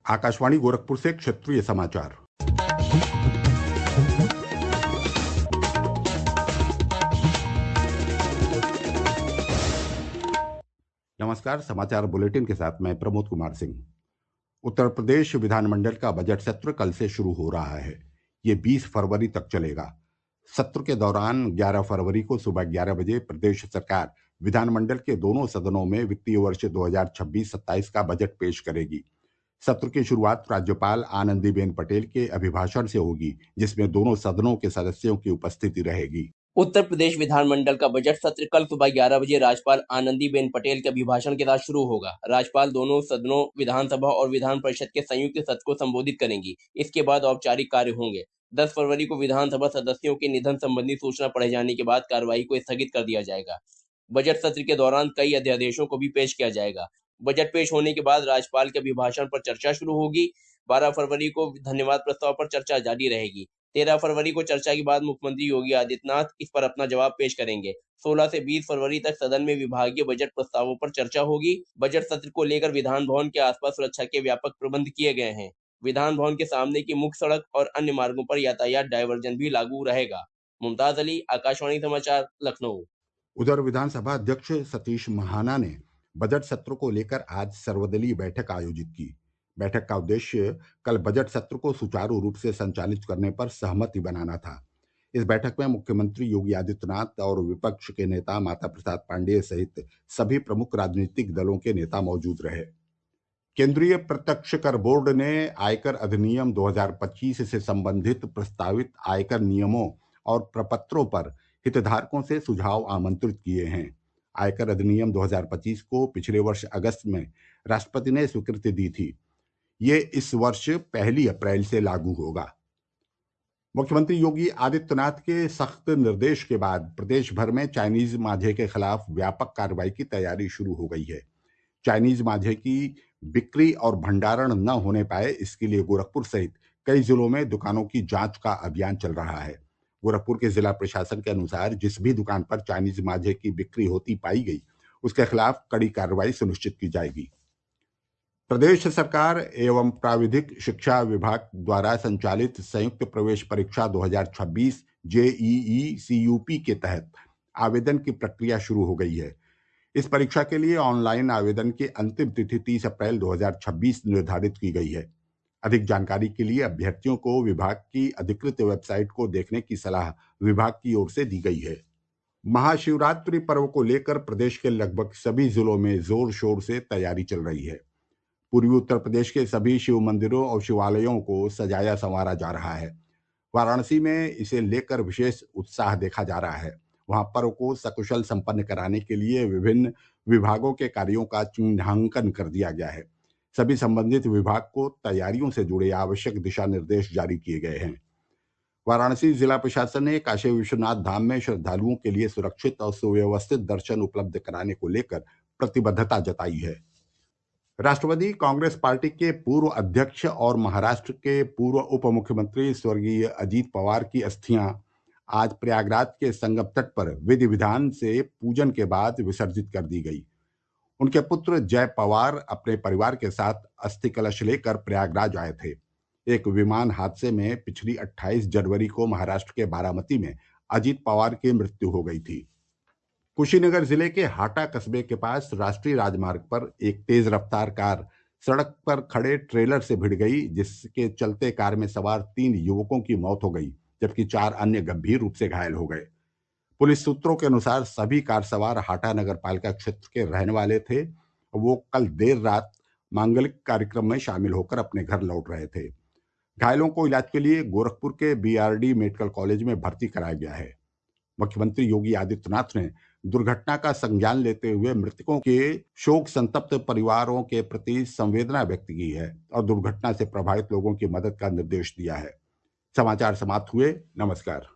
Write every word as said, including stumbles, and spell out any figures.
आकाशवाणी गोरखपुर से क्षेत्रीय समाचार। नमस्कार। समाचार बुलेटिन के साथ मैं प्रमोद कुमार सिंह। उत्तर प्रदेश विधानमंडल का बजट सत्र कल से शुरू हो रहा है। ये बीस फरवरी तक चलेगा। सत्र के दौरान ग्यारह फरवरी को सुबह ग्यारह बजे प्रदेश सरकार विधानमंडल के दोनों सदनों में वित्तीय वर्ष दो हजार छब्बीस सत्ताईस का बजट पेश करेगी। सत्र की शुरुआत राज्यपाल आनंदीबेन पटेल के अभिभाषण से होगी, जिसमें दोनों सदनों के सदस्यों की उपस्थिति रहेगी। उत्तर प्रदेश विधानमंडल का बजट सत्र कल सुबह ग्यारह बजे राज्यपाल आनंदीबेन पटेल के अभिभाषण के साथ शुरू होगा। राज्यपाल दोनों सदनों विधानसभा और विधान परिषद के संयुक्त सत्र को संबोधित करेंगी। इसके बाद औपचारिक कार्य होंगे। दस फरवरी को विधानसभा सदस्यों के निधन संबंधी सूचना पढ़े जाने के बाद कार्यवाही को स्थगित कर दिया जाएगा। बजट सत्र के दौरान कई अध्यादेशों को भी पेश किया जाएगा। बजट पेश होने के बाद राज्यपाल के अभिभाषण पर चर्चा शुरू होगी। बारह फरवरी को धन्यवाद प्रस्ताव पर चर्चा जारी रहेगी। तेरह फरवरी को चर्चा के बाद मुख्यमंत्री योगी आदित्यनाथ इस पर अपना जवाब पेश करेंगे। सोलह से बीस फरवरी तक सदन में विभागीय बजट प्रस्तावों पर चर्चा होगी। बजट सत्र को लेकर विधान भवन के आसपास सुरक्षा के व्यापक प्रबंध किए गए हैं। विधान भवन के सामने की मुख्य सड़क और अन्य मार्गों पर यातायात डायवर्जन भी लागू रहेगा। मुमताज अली, आकाशवाणी समाचार, लखनऊ। उधर विधानसभा अध्यक्ष सतीश महाना ने बजट सत्र को लेकर आज सर्वदलीय बैठक आयोजित की। बैठक का उद्देश्य कल बजट सत्र को सुचारू रूप से संचालित करने पर सहमति बनाना था। इस बैठक में मुख्यमंत्री योगी आदित्यनाथ और विपक्ष के नेता माता प्रसाद पांडेय सहित सभी प्रमुख राजनीतिक दलों के नेता मौजूद रहे। केंद्रीय प्रत्यक्ष कर बोर्ड ने आयकर अधिनियम दो हजार पच्चीस से संबंधित प्रस्तावित आयकर नियमों और प्रपत्रों पर हितधारकों से सुझाव आमंत्रित किए हैं। आयकर अधिनियम दो हजार पच्चीस को पिछले वर्ष अगस्त में राष्ट्रपति ने स्वीकृति दी थी। ये इस वर्ष पहली अप्रैल से लागू होगा। मुख्यमंत्री योगी आदित्यनाथ के सख्त निर्देश के बाद प्रदेश भर में चाइनीज मांझे के खिलाफ व्यापक कार्रवाई की तैयारी शुरू हो गई है। चाइनीज मांझे की बिक्री और भंडारण न होने पाए, इसके लिए गोरखपुर सहित कई जिलों में दुकानों की जांच का अभियान चल रहा है। गोरखपुर के जिला प्रशासन के अनुसार जिस भी दुकान पर चाइनीज मांझे की बिक्री होती पाई गई, उसके खिलाफ कड़ी कार्रवाई सुनिश्चित की जाएगी। प्रदेश सरकार एवं प्राविधिक शिक्षा विभाग द्वारा संचालित संयुक्त प्रवेश परीक्षा दो हजार छब्बीस जेईई सीयूपी के तहत आवेदन की प्रक्रिया शुरू हो गई है। इस परीक्षा के लिए ऑनलाइन आवेदन की अंतिम तिथि तीस अप्रैल दो हजार छब्बीस निर्धारित की गई है। अधिक जानकारी के लिए अभ्यर्थियों को विभाग की अधिकृत वेबसाइट को देखने की सलाह विभाग की ओर से दी गई है। महाशिवरात्रि पर्व को लेकर प्रदेश के लगभग सभी जिलों में जोर शोर से तैयारी चल रही है। पूर्वी उत्तर प्रदेश के सभी शिव मंदिरों और शिवालयों को सजाया संवारा जा रहा है। वाराणसी में इसे लेकर विशेष उत्साह देखा जा रहा है। वहां पर्व को सकुशल संपन्न कराने के लिए विभिन्न विभागों के कार्यों का चिन्हांकन कर दिया गया है। सभी संबंधित विभाग को तैयारियों से जुड़े आवश्यक दिशा निर्देश जारी किए गए हैं। वाराणसी जिला प्रशासन ने काशी विश्वनाथ धाम में श्रद्धालुओं के लिए सुरक्षित और सुव्यवस्थित दर्शन उपलब्ध कराने को लेकर प्रतिबद्धता जताई है। राष्ट्रवादी कांग्रेस पार्टी के पूर्व अध्यक्ष और महाराष्ट्र के पूर्व उप मुख्यमंत्री स्वर्गीय अजीत पवार की अस्थियां आज प्रयागराज के संगम तट पर विधि विधान से पूजन के बाद विसर्जित कर दी गई। उनके पुत्र जय पवार अपने परिवार के साथ अस्थि कलश लेकर प्रयागराज आए थे। एक विमान हादसे में पिछली अट्ठाईस जनवरी को महाराष्ट्र के बारामती में अजीत पवार की मृत्यु हो गई थी। कुशीनगर जिले के हाटा कस्बे के पास राष्ट्रीय राजमार्ग पर एक तेज रफ्तार कार सड़क पर खड़े ट्रेलर से भिड़ गई, जिसके चलते कार में सवार तीन युवकों की मौत हो गई, जबकि चार अन्य गंभीर रूप से घायल हो गए। पुलिस सूत्रों के अनुसार सभी कार सवार हाटा नगर पालिका क्षेत्र के रहने वाले थे। वो कल देर रात मांगलिक कार्यक्रम में शामिल होकर अपने घर लौट रहे थे। घायलों को इलाज के लिए गोरखपुर के बीआरडी मेडिकल कॉलेज में भर्ती कराया गया है। मुख्यमंत्री योगी आदित्यनाथ ने दुर्घटना का संज्ञान लेते हुए मृतकों के शोक संतप्त परिवारों के प्रति संवेदना व्यक्त की है और दुर्घटना से प्रभावित लोगों की मदद का निर्देश दिया है। समाचार समाप्त हुए। नमस्कार।